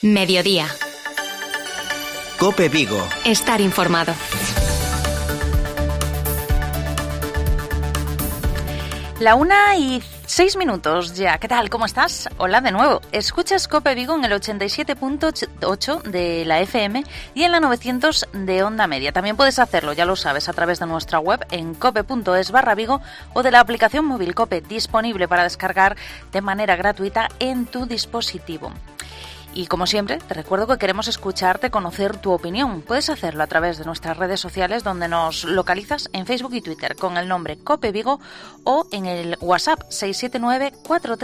Mediodía. COPE Vigo. Estar informado. La 1:06 ya. ¿Qué tal? ¿Cómo estás? Hola de nuevo. Escuchas COPE Vigo en el 87.8 de la FM y en la 900 de Onda Media. También puedes hacerlo, ya lo sabes, a través de nuestra web en cope.es/Vigo o de la aplicación móvil COPE, disponible para descargar de manera gratuita en tu dispositivo. Y como siempre, te recuerdo que queremos escucharte, conocer tu opinión. Puedes hacerlo a través de nuestras redes sociales, donde nos localizas en Facebook y Twitter con el nombre COPE Vigo, o en el WhatsApp 679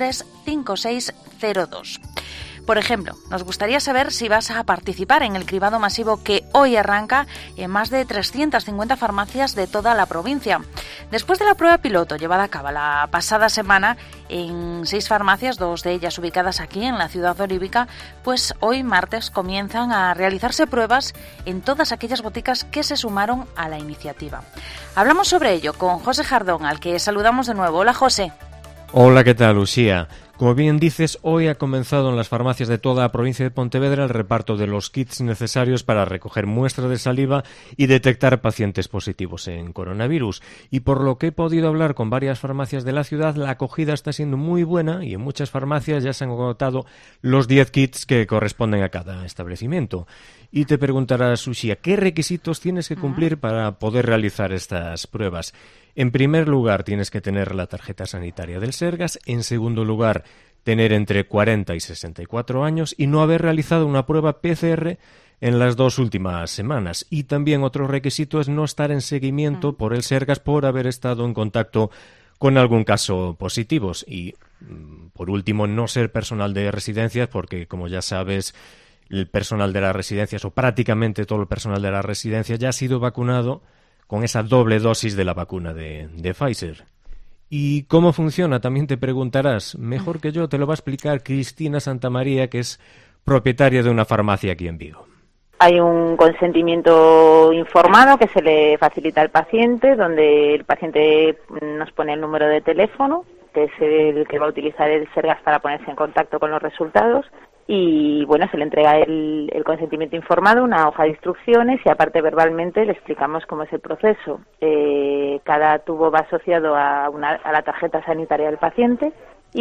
435602. Por ejemplo, nos gustaría saber si vas a participar en el cribado masivo que hoy arranca en más de 350 farmacias de toda la provincia. Después de la prueba piloto llevada a cabo la pasada semana en 6 farmacias, 2 de ellas ubicadas aquí en la ciudad olívica, pues hoy martes comienzan a realizarse pruebas en todas aquellas boticas que se sumaron a la iniciativa. Hablamos sobre ello con José Jardón, al que saludamos de nuevo. Hola, José. Hola, ¿qué tal, Lucía? Como bien dices, hoy ha comenzado en las farmacias de toda la provincia de Pontevedra el reparto de los kits necesarios para recoger muestras de saliva y detectar pacientes positivos en coronavirus. Y por lo que he podido hablar con varias farmacias de la ciudad, la acogida está siendo muy buena y en muchas farmacias ya se han agotado los 10 kits que corresponden a cada establecimiento. Y te preguntarás, Lucía, ¿qué requisitos tienes que cumplir para poder realizar estas pruebas? En primer lugar, tienes que tener la tarjeta sanitaria del Sergas. En segundo lugar, tener entre 40 y 64 años y no haber realizado una prueba PCR en las 2 últimas semanas. Y también otro requisito es no estar en seguimiento por el Sergas por haber estado en contacto con algún caso positivo. Y, por último, no ser personal de residencias, porque, como ya sabes, el personal de las residencias, o prácticamente todo el personal de las residencias, ya ha sido vacunado con esa doble dosis de la vacuna de Pfizer. ¿Y cómo funciona? También te preguntarás. Mejor que yo te lo va a explicar Cristina Santamaría, que es propietaria de una farmacia aquí en Vigo. Hay un consentimiento informado que se le facilita al paciente, donde el paciente nos pone el número de teléfono, que es el que va a utilizar el Sergas para ponerse en contacto con los resultados. Y bueno, se le entrega el consentimiento informado, una hoja de instrucciones, y aparte verbalmente le explicamos cómo es el proceso. Cada tubo va asociado a la tarjeta sanitaria del paciente,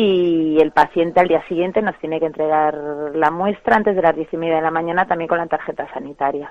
y el paciente al día siguiente nos tiene que entregar la muestra antes de las 10:30 de la mañana, también con la tarjeta sanitaria.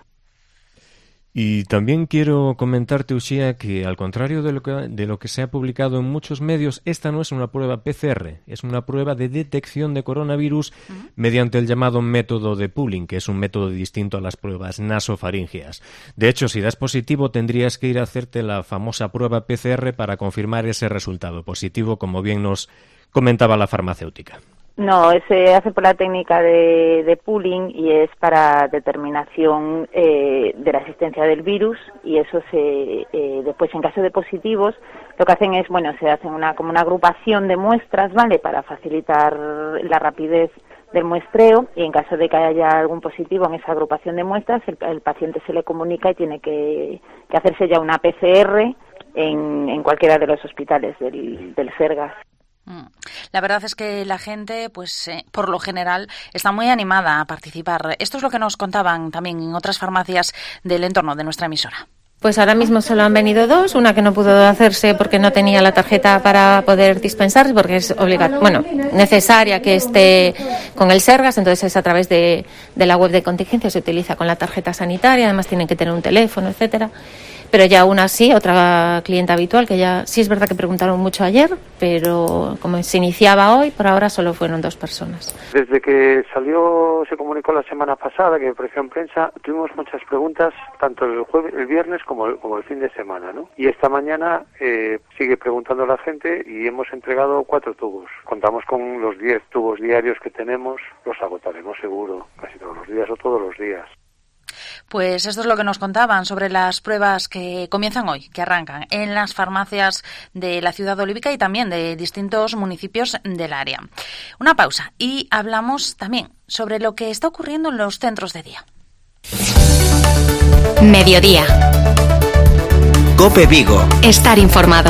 Y también quiero comentarte, Uxía, que al contrario de lo que se ha publicado en muchos medios, esta no es una prueba PCR, es una prueba de detección de coronavirus mediante el llamado método de pooling, que es un método distinto a las pruebas nasofaríngeas. De hecho, si das positivo, tendrías que ir a hacerte la famosa prueba PCR para confirmar ese resultado positivo, como bien nos comentaba la farmacéutica. No, se hace por la técnica de pooling y es para determinación de la existencia del virus, y eso después, en caso de positivos, lo que hacen es, se hacen como una agrupación de muestras, ¿vale?, para facilitar la rapidez del muestreo, y en caso de que haya algún positivo en esa agrupación de muestras, el paciente se le comunica y tiene que hacerse ya una PCR en cualquiera de los hospitales del Sergas. La verdad es que la gente, por lo general, está muy animada a participar. Esto es lo que nos contaban también en otras farmacias del entorno de nuestra emisora. Pues ahora mismo solo han venido 2, una que no pudo hacerse porque no tenía la tarjeta para poder dispensar, porque es necesaria que esté con el Sergas, entonces es a través de la web de contingencia, se utiliza con la tarjeta sanitaria, además tienen que tener un teléfono, etcétera. Pero ya aún así, otra clienta habitual, que ya sí es verdad que preguntaron mucho ayer, pero como se iniciaba hoy, por ahora solo fueron 2 personas. Desde que se comunicó la semana pasada, que apareció en prensa, tuvimos muchas preguntas, tanto el viernes como el fin de semana, ¿no? Y esta mañana sigue preguntando la gente y hemos entregado 4 tubos. Contamos con los 10 tubos diarios que tenemos, los agotaremos seguro, casi todos los días o todos los días. Pues esto es lo que nos contaban sobre las pruebas que comienzan hoy, que arrancan en las farmacias de la ciudad olívica y también de distintos municipios del área. Una pausa y hablamos también sobre lo que está ocurriendo en los centros de día. Mediodía. COPE Vigo. Estar informado.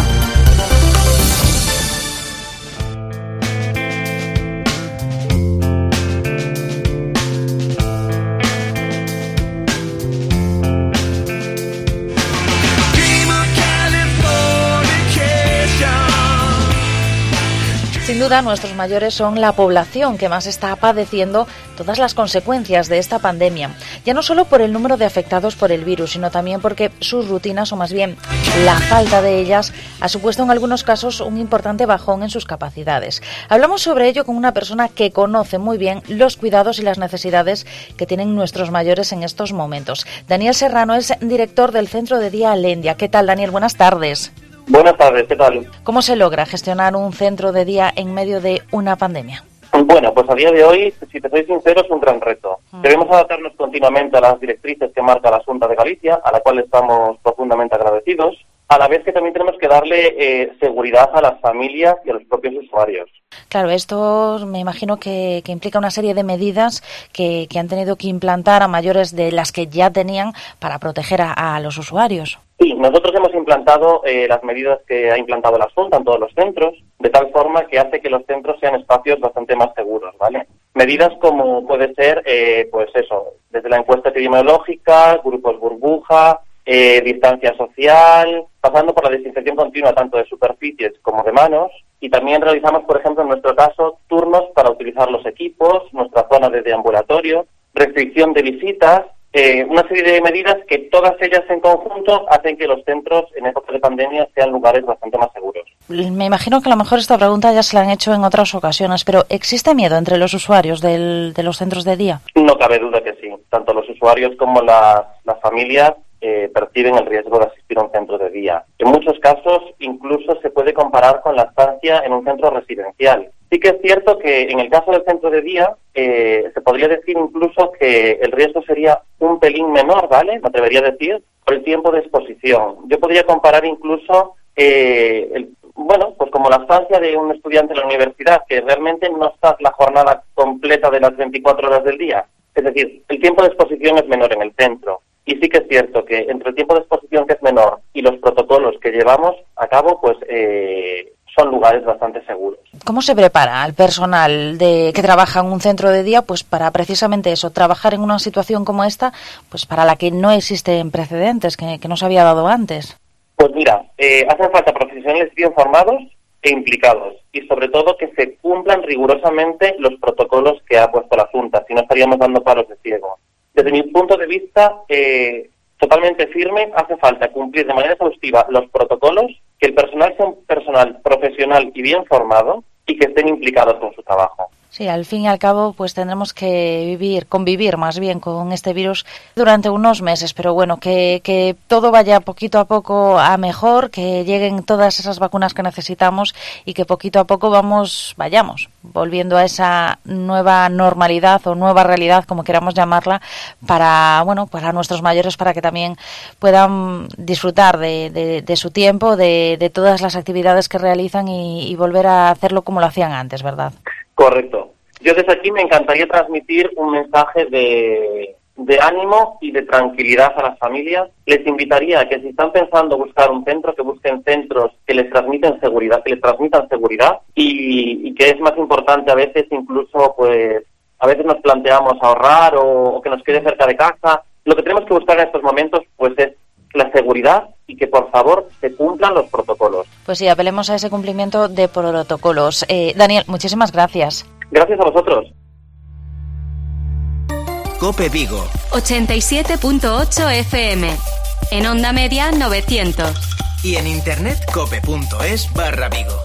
duda, nuestros mayores son la población que más está padeciendo todas las consecuencias de esta pandemia. Ya no solo por el número de afectados por el virus, sino también porque sus rutinas, o más bien la falta de ellas, ha supuesto en algunos casos un importante bajón en sus capacidades. Hablamos sobre ello con una persona que conoce muy bien los cuidados y las necesidades que tienen nuestros mayores en estos momentos. Daniel Serrano es director del Centro de Día Alendia. ¿Qué tal, Daniel? Buenas tardes. Buenas tardes, ¿qué tal? ¿Cómo se logra gestionar un centro de día en medio de una pandemia? Bueno, pues a día de hoy, si te soy sincero, es un gran reto. Debemos adaptarnos continuamente a las directrices que marca la Xunta de Galicia, a la cual estamos profundamente agradecidos, a la vez que también tenemos que darle seguridad a las familias y a los propios usuarios. Claro, esto me imagino que implica una serie de medidas que han tenido que implantar a mayores de las que ya tenían para proteger a los usuarios. Sí, nosotros hemos implantado las medidas que ha implantado la Xunta en todos los centros, de tal forma que hace que los centros sean espacios bastante más seguros, ¿vale? Medidas como puede ser, pues eso, desde la encuesta epidemiológica, grupos burbuja, distancia social, pasando por la desinfección continua tanto de superficies como de manos, y también realizamos, por ejemplo, en nuestro caso, turnos para utilizar los equipos, nuestra zona de deambulatorio, restricción de visitas, una serie de medidas que todas ellas en conjunto hacen que los centros en época de pandemia sean lugares bastante más seguros. Me imagino que a lo mejor esta pregunta ya se la han hecho en otras ocasiones, pero ¿existe miedo entre los usuarios de los centros de día? No cabe duda que sí. Tanto los usuarios como las familias perciben el riesgo de asistir a un centro de día. En muchos casos incluso se puede comparar con la estancia en un centro residencial. Sí que es cierto que en el caso del centro de día se podría decir incluso que el riesgo sería un pelín menor, ¿vale? Me atrevería a decir, por el tiempo de exposición. Yo podría comparar incluso, pues como la estancia de un estudiante en la universidad, que realmente no está la jornada completa de las 24 horas del día. Es decir, el tiempo de exposición es menor en el centro. Y sí que es cierto que entre el tiempo de exposición que es menor y los protocolos que llevamos a cabo, pues son lugares bastante seguros. ¿Cómo se prepara al personal que trabaja en un centro de día, pues para precisamente eso, trabajar en una situación como esta, pues para la que no existen precedentes, que no se había dado antes? Pues mira, hacen falta profesionales bien formados e implicados, y sobre todo que se cumplan rigurosamente los protocolos que ha puesto la Xunta, si no estaríamos dando palos de ciego. Desde mi punto de vista, totalmente firme, hace falta cumplir de manera exhaustiva los protocolos, que el personal sea un personal profesional y bien formado y que estén implicados con su trabajo. Sí, al fin y al cabo, pues tendremos que convivir más bien con este virus durante unos meses, pero bueno, que todo vaya poquito a poco a mejor, que lleguen todas esas vacunas que necesitamos y que poquito a poco vayamos volviendo a esa nueva normalidad o nueva realidad, como queramos llamarla, para nuestros mayores, para que también puedan disfrutar de su tiempo, de todas las actividades que realizan y volver a hacerlo como lo hacían antes, ¿verdad? Correcto. Yo desde aquí me encantaría transmitir un mensaje de ánimo y de tranquilidad a las familias. Les invitaría a que si están pensando buscar un centro, que busquen centros que les transmitan seguridad, y que es más importante a veces incluso, pues, a veces nos planteamos ahorrar o que nos quede cerca de casa. Lo que tenemos que buscar en estos momentos, pues, es la seguridad y que por favor se cumplan los protocolos. Pues sí, apelemos a ese cumplimiento de protocolos. Daniel, muchísimas gracias. Gracias a vosotros. COPE Vigo 87.8 FM. En onda media 900. Y en internet cope.es/Vigo.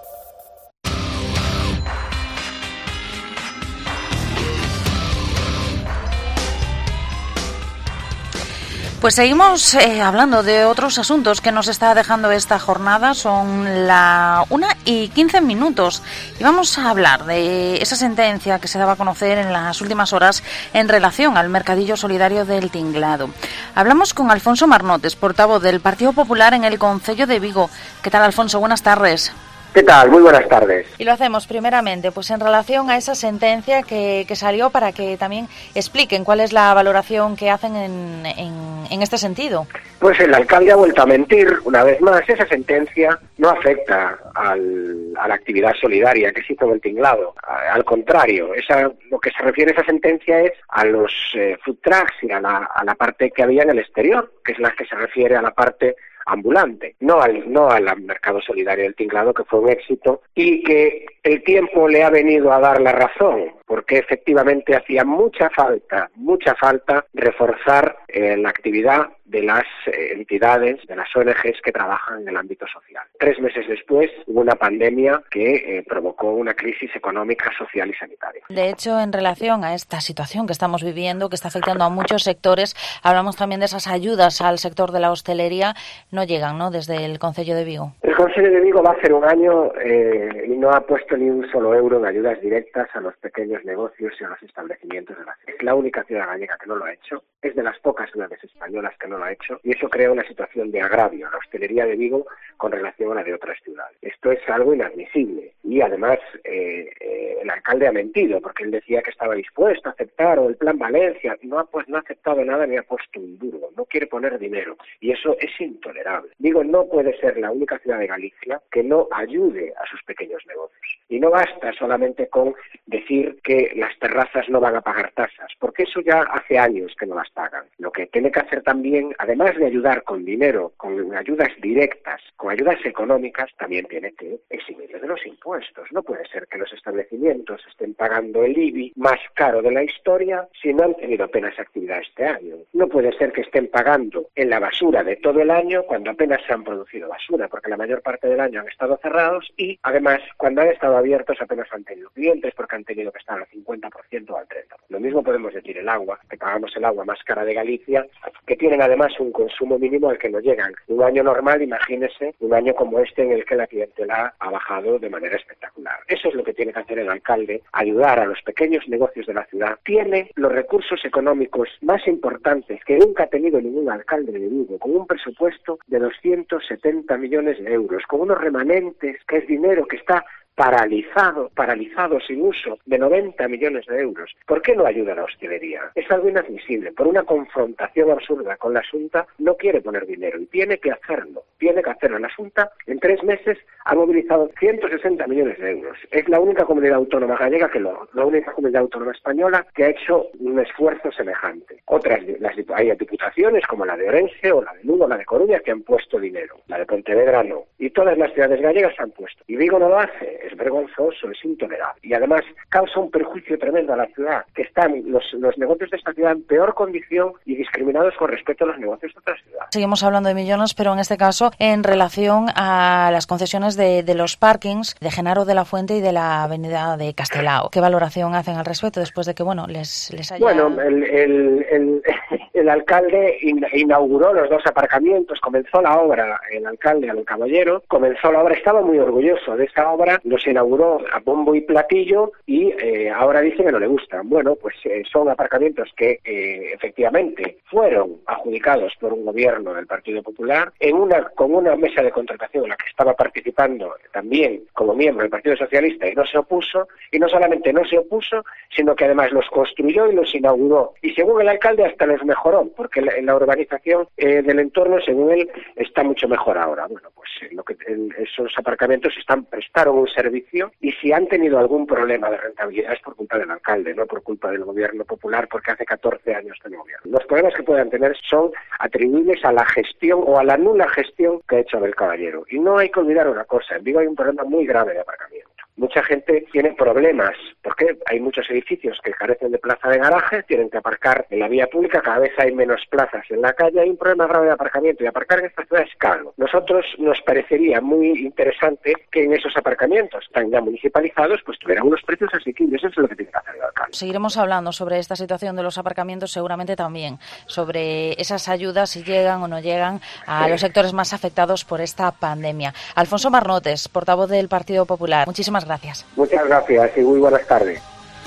Pues seguimos hablando de otros asuntos que nos está dejando esta jornada. Son la 1:15 y vamos a hablar de esa sentencia que se daba a conocer en las últimas horas en relación al mercadillo solidario del Tinglado. Hablamos con Alfonso Marnotes, portavoz del Partido Popular en el Concello de Vigo. ¿Qué tal, Alfonso? Buenas tardes. ¿Qué tal? Muy buenas tardes. Y lo hacemos primeramente pues en relación a esa sentencia que salió, para que también expliquen cuál es la valoración que hacen en este sentido. Pues el alcalde ha vuelto a mentir una vez más. Esa sentencia no afecta a la actividad solidaria que se hizo en el Tinglado. Al contrario, lo que se refiere a esa sentencia es a los food trucks y a la parte que había en el exterior, que es la que se refiere a la parte ambulante, no al mercado solidario del tinglado, que fue un éxito y que el tiempo le ha venido a dar la razón, porque efectivamente hacía mucha falta reforzar la actividad de las entidades, de las ONGs que trabajan en el ámbito social. 3 meses después hubo una pandemia que provocó una crisis económica, social y sanitaria. De hecho, en relación a esta situación que estamos viviendo, que está afectando a muchos sectores, hablamos también de esas ayudas al sector de la hostelería, no llegan, ¿no?, desde el Concello de Vigo. El Concello de Vigo va a hacer un año y no ha puesto ni un solo euro en ayudas directas a los pequeños negocios y a los establecimientos de la ciudad. Es la única ciudad gallega que no lo ha hecho, es de las pocas ciudades españolas que no lo ha hecho, y eso crea una situación de agravio a la hostelería de Vigo con relación a la de otras ciudades. Esto es algo inadmisible y además el alcalde ha mentido porque él decía que estaba dispuesto a aceptar o el Plan Valencia. No ha aceptado nada ni ha puesto un duro, no quiere poner dinero y eso es intolerable. Vigo no puede ser la única ciudad de Galicia que no ayude a sus pequeños negocios. Y no basta solamente con decir que las terrazas no van a pagar tasas, porque eso ya hace años que no las pagan. Lo que tiene que hacer también, además de ayudar con dinero, con ayudas directas, con ayudas económicas, también tiene que eximirles de los impuestos. No puede ser que los establecimientos estén pagando el IBI más caro de la historia si no han tenido apenas actividad este año. No puede ser que estén pagando en la basura de todo el año cuando apenas se han producido basura, porque la mayor parte del año han estado cerrados y, además, cuando han estado abiertos apenas han tenido clientes porque han tenido que estar al 50% o al 30%. Lo mismo podemos decir el agua, que pagamos el agua más cara de Galicia, que tienen además un consumo mínimo al que no llegan. Un año normal, imagínese, un año como este en el que la clientela ha bajado de manera espectacular. Eso es lo que tiene que hacer el alcalde, ayudar a los pequeños negocios de la ciudad. Tiene los recursos económicos más importantes que nunca ha tenido ningún alcalde de Vigo, con un presupuesto de 270 millones de euros, con unos remanentes, que es dinero que está paralizado sin uso, de 90 millones de euros. ¿Por qué no ayuda a la hostelería? Es algo inadmisible. Por una confrontación absurda con la Xunta, no quiere poner dinero y tiene que hacerlo. La Xunta en 3 meses ha movilizado 160 millones de euros. Es la única comunidad autónoma gallega la única comunidad autónoma española que ha hecho un esfuerzo semejante. Hay diputaciones como la de Orense o la de Lugo o la de Coruña que han puesto dinero. La de Pontevedra no. Y todas las ciudades gallegas han puesto. Y Vigo no lo hace. Es vergonzoso, es intolerable. Y además causa un perjuicio tremendo a la ciudad, que están los negocios de esta ciudad en peor condición y discriminados con respecto a los negocios de otras ciudades. Seguimos hablando de millones, pero en este caso en relación a las concesiones de los parkings de Genaro de la Fuente y de la avenida de Castelao. ¿Qué valoración hacen al respecto después de que les haya... Bueno, el alcalde inauguró los 2 aparcamientos, comenzó la obra, el alcalde Al Caballero, comenzó la obra, estaba muy orgulloso de esa obra, los inauguró a bombo y platillo y ahora dice que no le gustan. Bueno, pues son aparcamientos que efectivamente fueron adjudicados por un gobierno del Partido Popular con una mesa de contratación en la que estaba participando también como miembro del Partido Socialista y no se opuso, y no solamente no se opuso, sino que además los construyó y los inauguró. Y según el alcalde hasta los mejoró, porque la urbanización del entorno, según él, está mucho mejor ahora. Bueno, pues esos aparcamientos prestaron un servicio y si han tenido algún problema de rentabilidad es por culpa del alcalde, no por culpa del gobierno popular, porque hace 14 años que no gobierna. Los problemas que puedan tener son atribuibles a la gestión o a la nula gestión que ha hecho Abel Caballero. Y no hay que olvidar una cosa, en Vigo hay un problema muy grave de aparcamiento. Mucha gente tiene problemas porque hay muchos edificios que carecen de plaza de garaje, tienen que aparcar en la vía pública, cada vez hay menos plazas en la calle, hay un problema grave de aparcamiento y aparcar en esta ciudad es caro. Nosotros nos parecería muy interesante que en esos aparcamientos tan ya municipalizados pues tuvieran unos precios asequibles, eso es lo que tiene que hacer el alcalde. Seguiremos hablando sobre esta situación de los aparcamientos, seguramente también sobre esas ayudas, si llegan o no llegan a los sectores más afectados por esta pandemia. Alfonso Marnotes, portavoz del Partido Popular, muchísimas gracias. Muchas gracias y muy buenas tardes.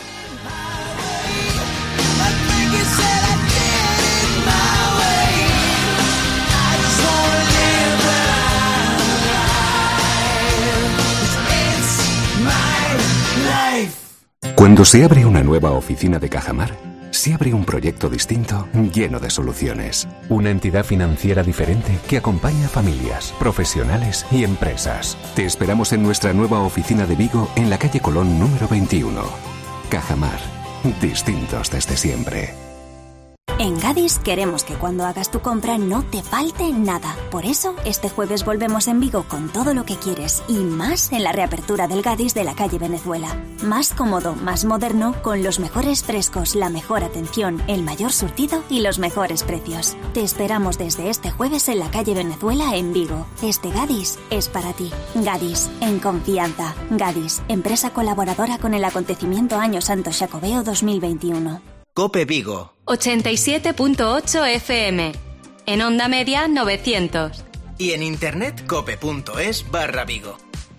Cuando se abre una nueva oficina de Cajamar, se abre un proyecto distinto, lleno de soluciones. Una entidad financiera diferente que acompaña a familias, profesionales y empresas. Te esperamos en nuestra nueva oficina de Vigo, en la calle Colón número 21. Cajamar, distintos desde siempre. En Gadis queremos que cuando hagas tu compra no te falte nada. Por eso, este jueves volvemos en Vigo con todo lo que quieres y más en la reapertura del Gadis de la calle Venezuela. Más cómodo, más moderno, con los mejores frescos, la mejor atención, el mayor surtido y los mejores precios. Te esperamos desde este jueves en la calle Venezuela en Vigo. Este Gadis es para ti. Gadis, en confianza. Gadis, empresa colaboradora con el acontecimiento Año Santo Xacobeo 2021. COPE Vigo 87.8 FM. En onda media 900. Y en internet cope.es/Vigo.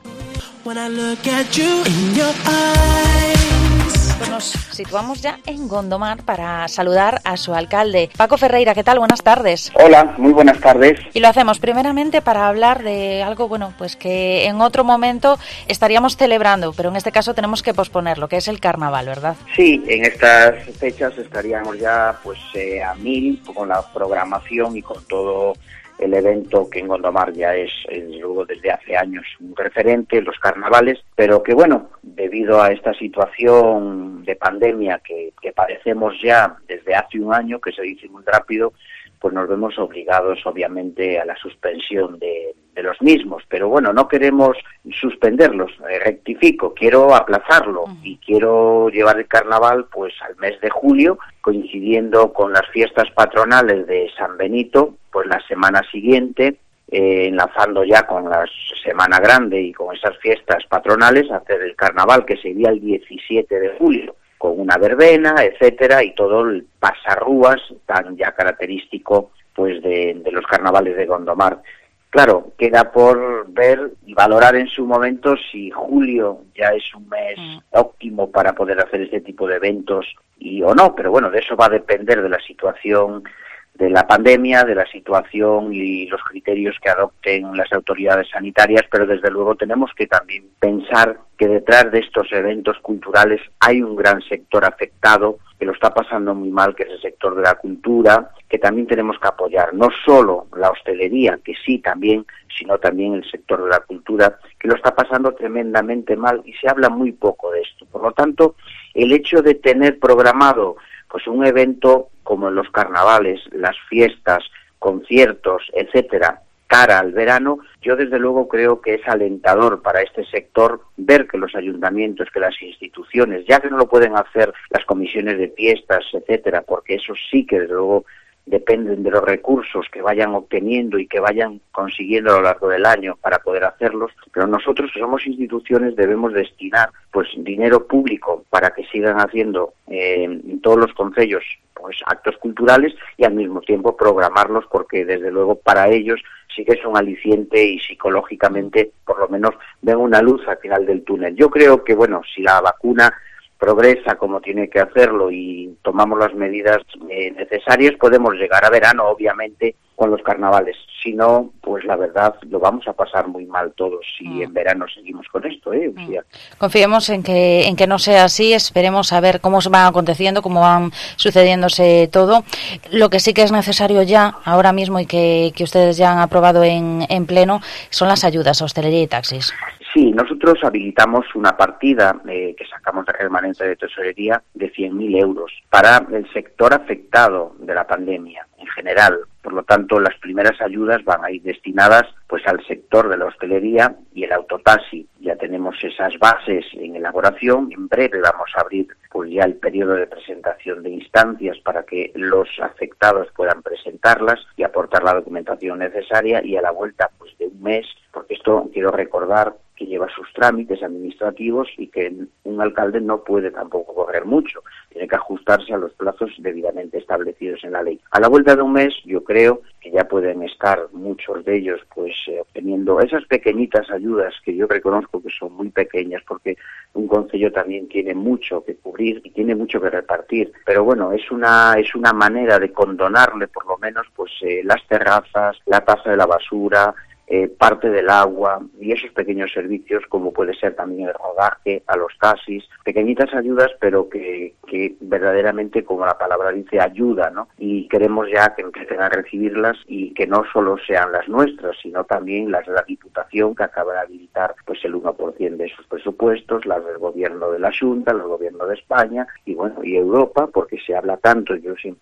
Nos situamos ya en Gondomar para saludar a su alcalde. Paco Ferreira, ¿qué tal? Buenas tardes. Hola, muy buenas tardes. Y lo hacemos primeramente para hablar de algo, bueno, pues que en otro momento estaríamos celebrando, pero en este caso tenemos que posponerlo, que es el carnaval, ¿verdad? Sí, en estas fechas estaríamos ya pues a 1000 con la programación y con todo el evento que en Gondomar ya es luego desde hace años un referente, los carnavales, pero que bueno, debido a esta situación de pandemia que padecemos ya desde hace un año, que se dice muy rápido, pues nos vemos obligados obviamente a la suspensión de los mismos, pero bueno, no queremos suspenderlos, rectifico, quiero aplazarlo y quiero llevar el carnaval pues al mes de julio, coincidiendo con las fiestas patronales de San Benito, pues la semana siguiente, enlazando ya con la Semana Grande y con esas fiestas patronales, hacer el carnaval que sería el 17 de julio, con una verbena, etcétera, y todo el pasarrúas tan ya característico pues de los carnavales de Gondomar. Claro, queda por ver y valorar en su momento si julio ya es un mes óptimo para poder hacer este tipo de eventos o no, pero bueno, de eso va a depender de la situación de la pandemia, de la situación y los criterios que adopten las autoridades sanitarias, pero desde luego tenemos que también pensar que detrás de estos eventos culturales hay un gran sector afectado que lo está pasando muy mal, que es el sector de la cultura, que también tenemos que apoyar, no solo la hostelería, que sí también, sino también el sector de la cultura, que lo está pasando tremendamente mal y se habla muy poco de esto. Por lo tanto, el hecho de tener programado pues un evento como en los carnavales, las fiestas, conciertos, etcétera, cara al verano, yo desde luego creo que es alentador para este sector ver que los ayuntamientos, que las instituciones, ya que no lo pueden hacer las comisiones de fiestas, etcétera, porque eso sí que desde luego dependen de los recursos que vayan obteniendo y que vayan consiguiendo a lo largo del año para poder hacerlos, pero nosotros que somos instituciones debemos destinar pues dinero público para que sigan haciendo en todos los concellos pues actos culturales y al mismo tiempo programarlos, porque desde luego para ellos sí que es un aliciente y psicológicamente por lo menos ven una luz al final del túnel. Yo creo que bueno, si la vacuna progresa como tiene que hacerlo y tomamos las medidas necesarias, podemos llegar a verano, obviamente, con los carnavales. Si no, pues la verdad, lo vamos a pasar muy mal todos si en verano seguimos con esto, Lucía. Confiemos en que no sea así, esperemos a ver cómo se va aconteciendo, cómo van sucediéndose todo. Lo que sí que es necesario ya, ahora mismo, y que ustedes ya han aprobado en pleno, son las ayudas a hostelería y taxis. Sí, nosotros habilitamos una partida que sacamos de remanente de tesorería de 100.000 euros para el sector afectado de la pandemia en general. Por lo tanto, las primeras ayudas van a ir destinadas pues al sector de la hostelería y el autotaxi. Ya tenemos esas bases en elaboración. En breve vamos a abrir pues ya el periodo de presentación de instancias para que los afectados puedan presentarlas y aportar la documentación necesaria, y a la vuelta pues de un mes, porque esto quiero recordar que lleva sus trámites administrativos y que un alcalde no puede tampoco correr mucho, tiene que ajustarse a los plazos debidamente establecidos en la ley. A la vuelta de un mes yo creo que ya pueden estar muchos de ellos pues obteniendo esas pequeñitas ayudas que yo reconozco que son muy pequeñas, porque un concello también tiene mucho que cubrir y tiene mucho que repartir, pero bueno, es una manera de condonarle por lo menos pues las terrazas, la tasa de la basura, parte del agua y esos pequeños servicios, como puede ser también el rodaje a los taxis, pequeñitas ayudas, pero que verdaderamente, como la palabra dice, ayuda, ¿no? Y queremos ya que empiecen a recibirlas y que no solo sean las nuestras, sino también las de la Diputación, que acaba de habilitar pues el 1% de sus presupuestos, las del Gobierno de la Xunta, el Gobierno de España y bueno, y Europa, porque se habla tanto, yo siempre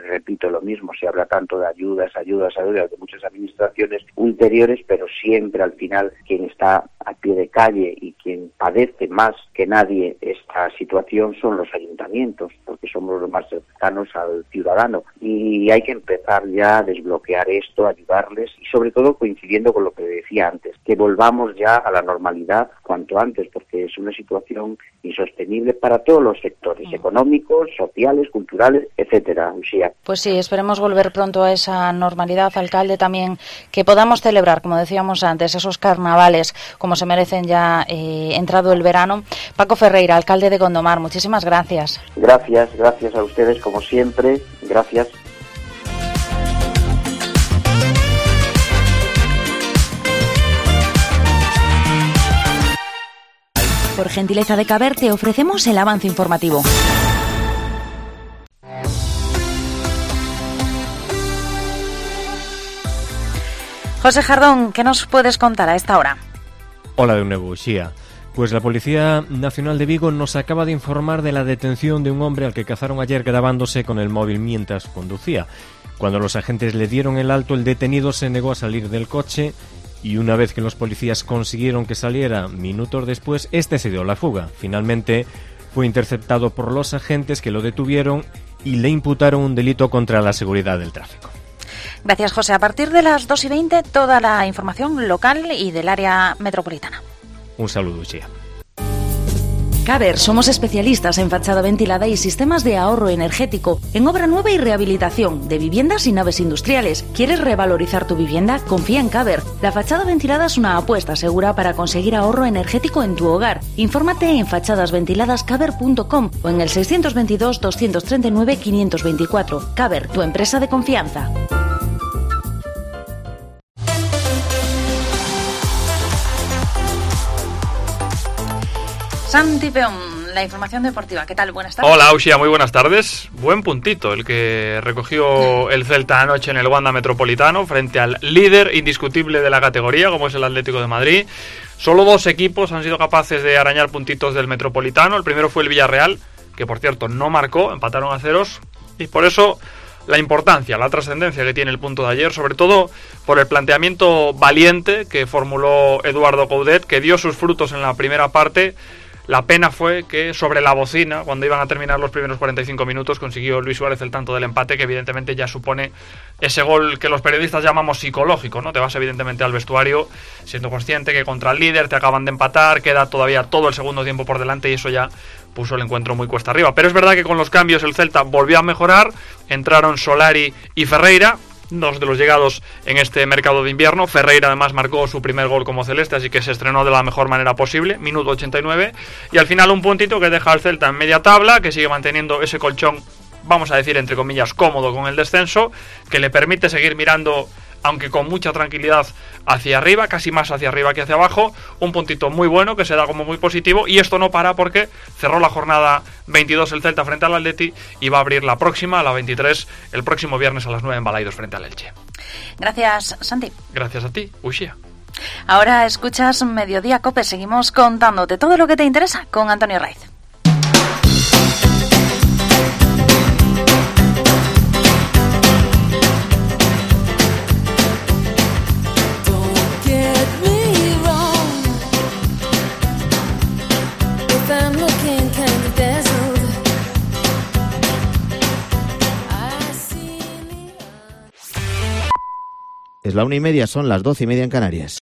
repito lo mismo, se habla tanto de ayudas de muchas administraciones ulteriores, pero siempre al final quien está a pie de calle y quien padece más que nadie esta situación son los ayuntamientos, porque somos los más cercanos al ciudadano, y hay que empezar ya a desbloquear esto, ayudarles, y sobre todo coincidiendo con lo que decía antes, que volvamos ya a la normalidad cuanto antes, porque es una situación insostenible para todos los sectores, económicos, sociales, culturales, etcétera. Lucía. Pues sí, esperemos volver pronto a esa normalidad, alcalde, también que podamos celebrar, como decíamos antes, esos carnavales como se merecen ya entrado el verano. Paco Ferreira, alcalde de Gondomar, muchísimas gracias. Gracias a ustedes como siempre, gracias. Por gentileza de Caber te ofrecemos el avance informativo. José Jardón, ¿qué nos puedes contar a esta hora? Hola de nuevo, Uxía. Pues la Policía Nacional de Vigo nos acaba de informar de la detención de un hombre al que cazaron ayer grabándose con el móvil mientras conducía. Cuando los agentes le dieron el alto, el detenido se negó a salir del coche y una vez que los policías consiguieron que saliera, minutos después, este se dio la fuga. Finalmente fue interceptado por los agentes que lo detuvieron y le imputaron un delito contra la seguridad del tráfico. Gracias, José. A partir de las 2:20, toda la información local y del área metropolitana. Un saludo, Uxía. Caber, somos especialistas en fachada ventilada y sistemas de ahorro energético, en obra nueva y rehabilitación de viviendas y naves industriales. ¿Quieres revalorizar tu vivienda? Confía en Caber. La fachada ventilada es una apuesta segura para conseguir ahorro energético en tu hogar. Infórmate en fachadasventiladascaber.com o en el 622 239 524. Caber, tu empresa de confianza. Santi Peón, la información deportiva. ¿Qué tal? Buenas tardes. Hola, Uxía, muy buenas tardes. Buen puntito el que recogió el Celta anoche en el Wanda Metropolitano frente al líder indiscutible de la categoría, como es el Atlético de Madrid. Solo 2 equipos han sido capaces de arañar puntitos del Metropolitano. El primero fue el Villarreal, que por cierto no marcó, empataron a 0, y por eso la importancia, la trascendencia que tiene el punto de ayer, sobre todo por el planteamiento valiente que formuló Eduardo Coudet, que dio sus frutos en la primera parte. La pena fue que sobre la bocina, cuando iban a terminar los primeros 45 minutos, consiguió Luis Suárez el tanto del empate, que evidentemente ya supone ese gol que los periodistas llamamos psicológico, ¿no? Te vas evidentemente al vestuario siendo consciente que contra el líder te acaban de empatar, queda todavía todo el segundo tiempo por delante y eso ya puso el encuentro muy cuesta arriba. Pero es verdad que con los cambios el Celta volvió a mejorar, entraron Solari y Ferreira, 2 de los llegados en este mercado de invierno. Ferreira además marcó su primer gol como celeste, así que se estrenó de la mejor manera posible, minuto 89, y al final un puntito que deja al Celta en media tabla, que sigue manteniendo ese colchón, vamos a decir entre comillas, cómodo con el descenso, que le permite seguir mirando, aunque con mucha tranquilidad, hacia arriba, casi más hacia arriba que hacia abajo. Un puntito muy bueno que se da como muy positivo, y esto no para porque cerró la jornada 22 el Celta frente al Atleti y va a abrir la próxima, la 23, el próximo viernes a las 9 en Balaidos frente al Elche. Gracias, Santi. Gracias a ti, Uxía. Ahora escuchas Mediodía Cope, seguimos contándote todo lo que te interesa con Antonio Raiz. Es la 1:30, son las 12:30 en Canarias.